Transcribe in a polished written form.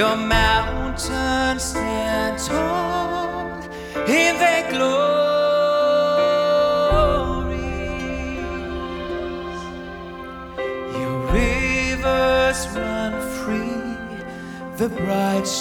Your mountains stand tall in their glories. Your rivers run free, the bright